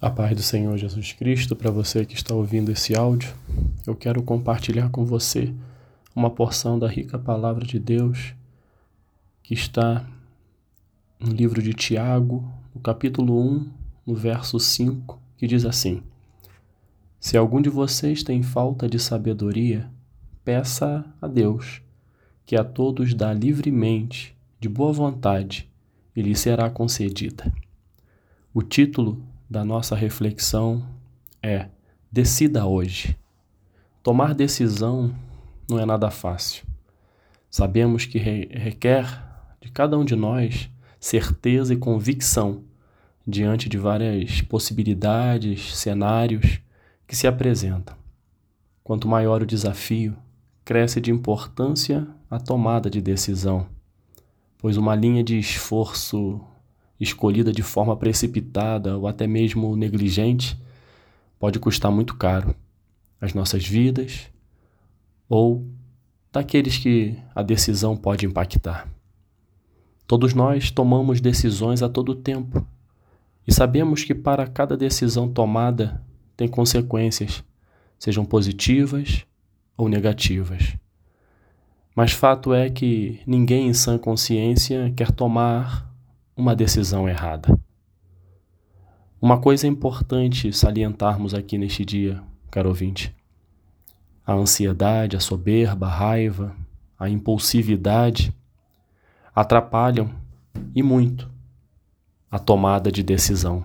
A paz do Senhor Jesus Cristo, para você que está ouvindo esse áudio, eu quero compartilhar com você uma porção da rica palavra de Deus que está no livro de Tiago, no capítulo 1, no verso 5, que diz assim: Se algum de vocês tem falta de sabedoria, peça a Deus, que a todos dá livremente, de boa vontade, e lhe será concedida. O título da nossa reflexão é: Decida hoje. Tomar decisão não é nada fácil. Sabemos que requer de cada um de nós certeza e convicção diante de várias possibilidades, cenários que se apresentam. Quanto maior o desafio, cresce de importância a tomada de decisão, pois uma linha de esforço escolhida de forma precipitada ou até mesmo negligente pode custar muito caro as nossas vidas ou daqueles que a decisão pode impactar. Todos nós tomamos decisões a todo tempo e sabemos que para cada decisão tomada tem consequências, sejam positivas ou negativas. Mas fato é que ninguém em sã consciência quer tomar uma decisão errada. Uma coisa importante salientarmos aqui neste dia, caro ouvinte: a ansiedade, a soberba, a raiva, a impulsividade atrapalham e muito a tomada de decisão,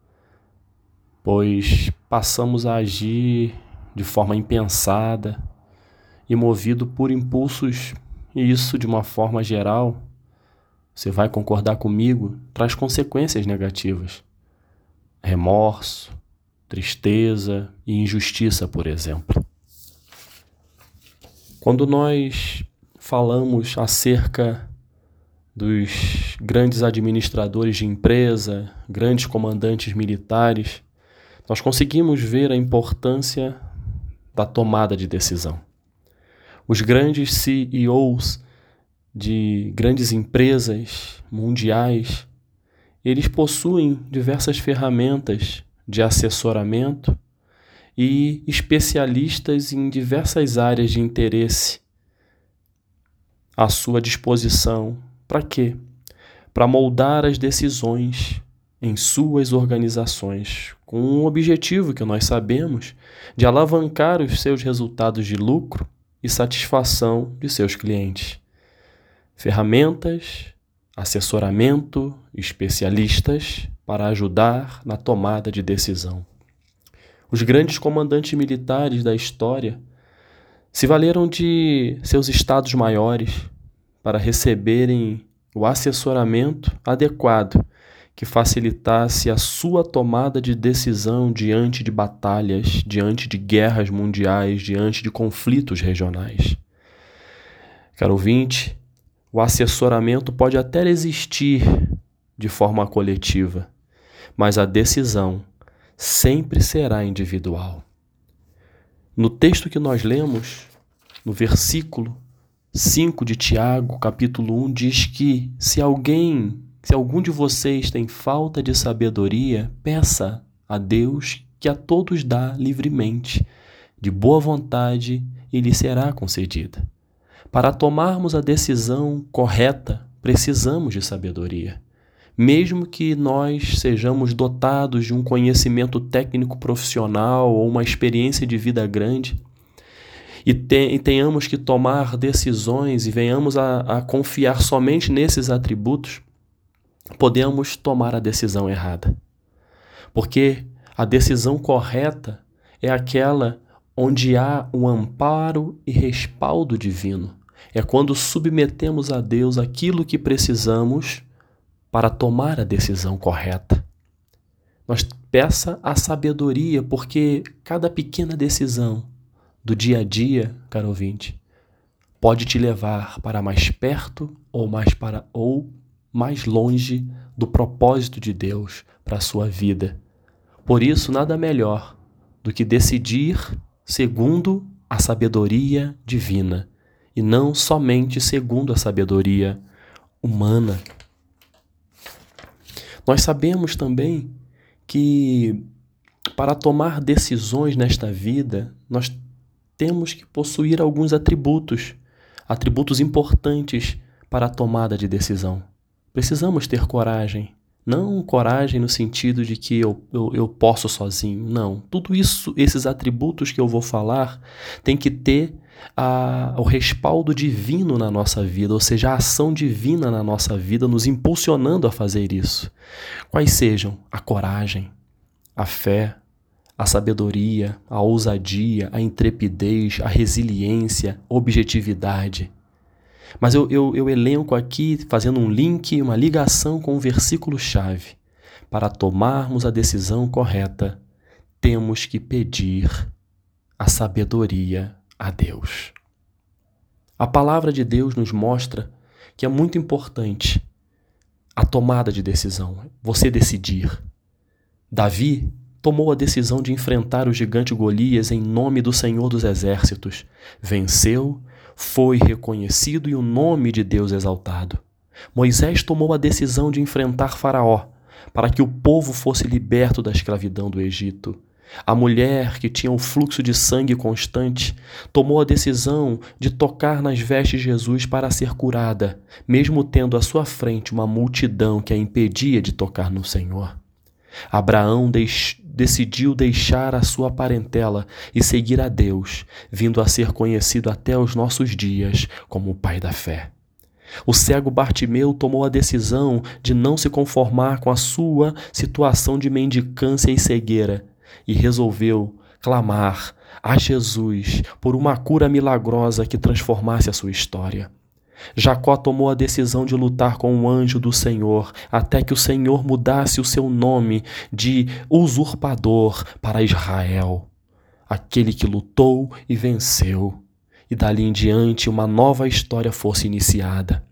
pois passamos a agir de forma impensada e movido por impulsos, e isso, de uma forma geral, você vai concordar comigo, traz consequências negativas. Remorso, tristeza e injustiça, por exemplo. Quando nós falamos acerca dos grandes administradores de empresa, grandes comandantes militares, nós conseguimos ver a importância da tomada de decisão. Os grandes CEOs de grandes empresas mundiais, eles possuem diversas ferramentas de assessoramento e especialistas em diversas áreas de interesse à sua disposição. Para quê? Para moldar as decisões em suas organizações, com um objetivo que nós sabemos de alavancar os seus resultados de lucro e satisfação de seus clientes. Ferramentas, assessoramento, especialistas para ajudar na tomada de decisão. Os grandes comandantes militares da história se valeram de seus estados maiores para receberem o assessoramento adequado que facilitasse a sua tomada de decisão diante de batalhas, diante de guerras mundiais, diante de conflitos regionais. Caro ouvinte, o assessoramento pode até existir de forma coletiva, mas a decisão sempre será individual. No texto que nós lemos, no versículo 5 de Tiago, capítulo 1, diz que se algum de vocês tem falta de sabedoria, peça a Deus, que a todos dá livremente, de boa vontade, e lhe será concedida. Para tomarmos a decisão correta, precisamos de sabedoria. Mesmo que nós sejamos dotados de um conhecimento técnico profissional ou uma experiência de vida grande, e tenhamos que tomar decisões e venhamos a confiar somente nesses atributos, podemos tomar a decisão errada. Porque a decisão correta é aquela onde há um amparo e respaldo divino. É quando submetemos a Deus aquilo que precisamos para tomar a decisão correta. Nós peça a sabedoria, porque cada pequena decisão do dia a dia, caro ouvinte, pode te levar para mais perto ou mais longe do propósito de Deus para a sua vida. Por isso, nada melhor do que decidir segundo a sabedoria divina e não somente segundo a sabedoria humana. Nós sabemos também que Para tomar decisões nesta vida, nós temos que possuir alguns atributos importantes para a tomada de decisão. Precisamos ter coragem. Não coragem no sentido de que eu posso sozinho, não. Tudo isso, esses atributos que eu vou falar, tem que ter o respaldo divino na nossa vida, ou seja, a ação divina na nossa vida nos impulsionando a fazer isso. Quais sejam? A coragem, a fé, a sabedoria, a ousadia, a intrepidez, a resiliência, a objetividade. Mas eu elenco aqui, fazendo um link, uma ligação com o versículo-chave. Para tomarmos a decisão correta, temos que pedir a sabedoria a Deus. A palavra de Deus nos mostra que é muito importante a tomada de decisão, você decidir. Davi tomou a decisão de enfrentar o gigante Golias em nome do Senhor dos Exércitos. Venceu, foi reconhecido e o nome de Deus exaltado. Moisés tomou a decisão de enfrentar Faraó, para que o povo fosse liberto da escravidão do Egito. A mulher, que tinha um fluxo de sangue constante, tomou a decisão de tocar nas vestes de Jesus para ser curada, mesmo tendo à sua frente uma multidão que a impedia de tocar no Senhor. Abraão decidiu deixar a sua parentela e seguir a Deus, vindo a ser conhecido até os nossos dias como o pai da fé. O cego Bartimeu tomou a decisão de não se conformar com a sua situação de mendicância e cegueira e resolveu clamar a Jesus por uma cura milagrosa que transformasse a sua história. Jacó tomou a decisão de lutar com o anjo do Senhor até que o Senhor mudasse o seu nome de usurpador para Israel, aquele que lutou e venceu, e dali em diante uma nova história fosse iniciada.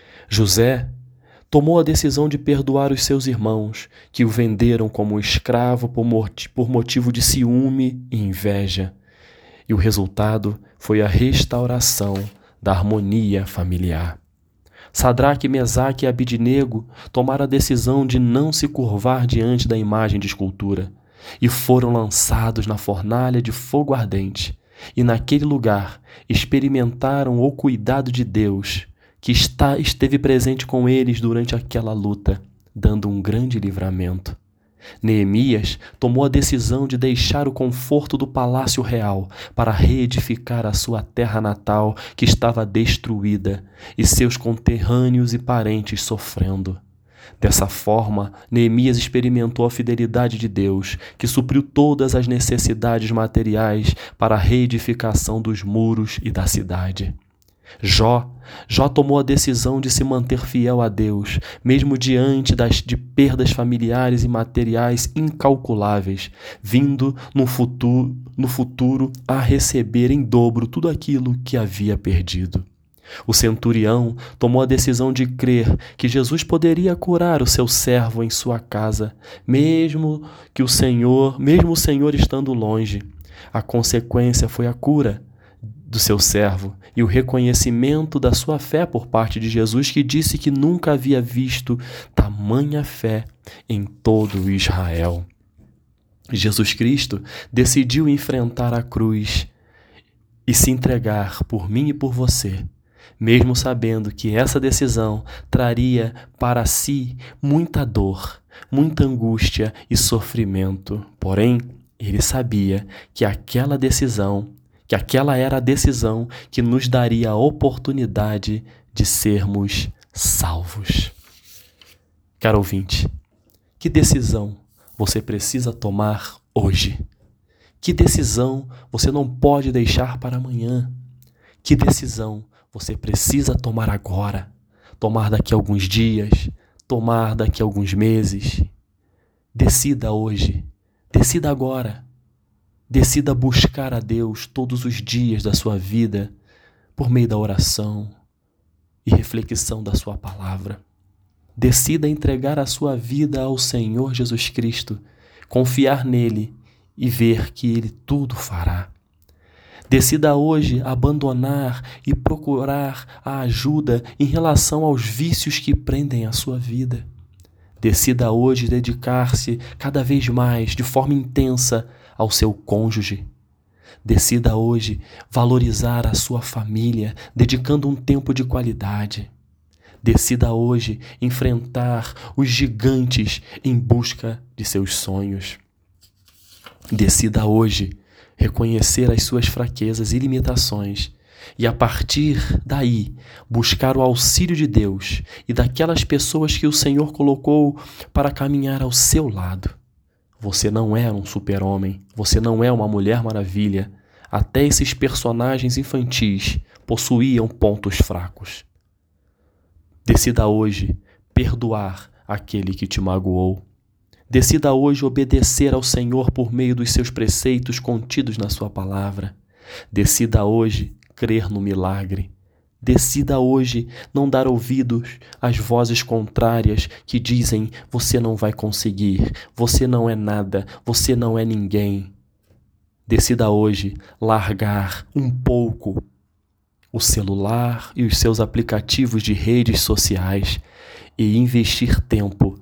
José tomou a decisão de perdoar os seus irmãos, que o venderam como escravo por motivo de ciúme e inveja, e o resultado foi a restauração da harmonia familiar. Sadraque, Mesaque e Abidnego tomaram a decisão de não se curvar diante da imagem de escultura e foram lançados na fornalha de fogo ardente. E naquele lugar experimentaram o cuidado de Deus, que esteve presente com eles durante aquela luta, dando um grande livramento. Neemias tomou a decisão de deixar o conforto do palácio real para reedificar a sua terra natal que estava destruída e seus conterrâneos e parentes sofrendo. Dessa forma, Neemias experimentou a fidelidade de Deus, que supriu todas as necessidades materiais para a reedificação dos muros e da cidade. Jó tomou a decisão de se manter fiel a Deus, mesmo diante de perdas familiares e materiais incalculáveis, vindo no futuro a receber em dobro tudo aquilo que havia perdido. O centurião tomou a decisão de crer que Jesus poderia curar o seu servo em sua casa, mesmo o Senhor estando longe. A consequência foi a cura do seu servo e o reconhecimento da sua fé por parte de Jesus, que disse que nunca havia visto tamanha fé em todo Israel. Jesus Cristo decidiu enfrentar a cruz e se entregar por mim e por você, mesmo sabendo que essa decisão traria para si muita dor, muita angústia e sofrimento. Porém, ele sabia que aquela era a decisão que nos daria a oportunidade de sermos salvos. Caro ouvinte, que decisão você precisa tomar hoje? Que decisão você não pode deixar para amanhã? Que decisão você precisa tomar agora? Tomar daqui a alguns dias? Tomar daqui a alguns meses? Decida hoje. Decida agora. Decida buscar a Deus todos os dias da sua vida por meio da oração e reflexão da sua palavra. Decida entregar a sua vida ao Senhor Jesus Cristo, confiar nele e ver que ele tudo fará. Decida hoje abandonar e procurar a ajuda em relação aos vícios que prendem a sua vida. Decida hoje dedicar-se cada vez mais, de forma intensa, ao seu cônjuge. Decida hoje valorizar a sua família, dedicando um tempo de qualidade. Decida hoje enfrentar os gigantes em busca de seus sonhos. Decida hoje reconhecer as suas fraquezas e limitações e, a partir daí, buscar o auxílio de Deus e daquelas pessoas que o Senhor colocou para caminhar ao seu lado. Você não é um super-homem, você não é uma Mulher Maravilha. Até esses personagens infantis possuíam pontos fracos. Decida hoje perdoar aquele que te magoou. Decida hoje obedecer ao Senhor por meio dos seus preceitos contidos na sua palavra. Decida hoje crer no milagre. Decida hoje não dar ouvidos às vozes contrárias que dizem: você não vai conseguir, você não é nada, você não é ninguém. Decida hoje largar um pouco o celular e os seus aplicativos de redes sociais e investir tempo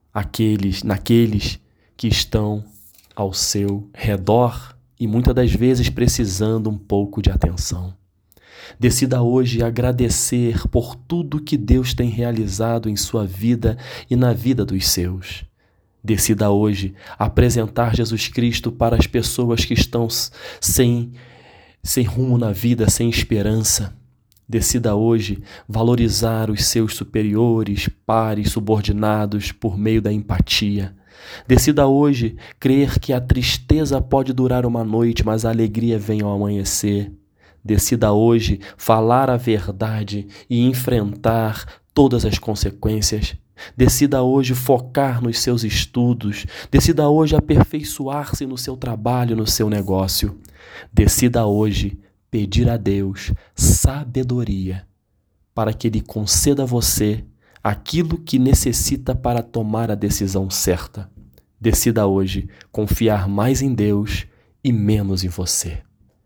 naqueles que estão ao seu redor e muitas das vezes precisando um pouco de atenção. Decida hoje agradecer por tudo que Deus tem realizado em sua vida e na vida dos seus. Decida hoje apresentar Jesus Cristo para as pessoas que estão sem rumo na vida, sem esperança. Decida hoje valorizar os seus superiores, pares, subordinados por meio da empatia. Decida hoje crer que a tristeza pode durar uma noite, mas a alegria vem ao amanhecer. Decida hoje falar a verdade e enfrentar todas as consequências. Decida hoje focar nos seus estudos. Decida hoje aperfeiçoar-se no seu trabalho, no seu negócio. Decida hoje pedir a Deus sabedoria para que Ele conceda a você aquilo que necessita para tomar a decisão certa. Decida hoje confiar mais em Deus e menos em você.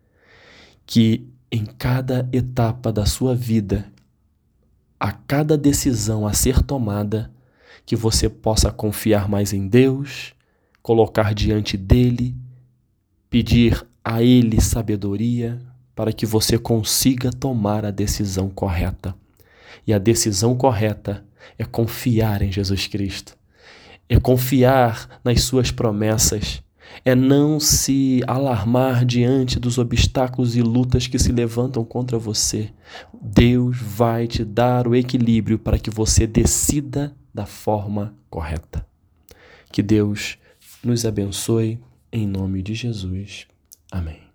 Que em cada etapa da sua vida, a cada decisão a ser tomada, que você possa confiar mais em Deus, colocar diante dEle, pedir a Ele sabedoria para que você consiga tomar a decisão correta. E a decisão correta é confiar em Jesus Cristo, é confiar nas suas promessas, é não se alarmar diante dos obstáculos e lutas que se levantam contra você. Deus vai te dar o equilíbrio para que você decida da forma correta. Que Deus nos abençoe em nome de Jesus. Amém.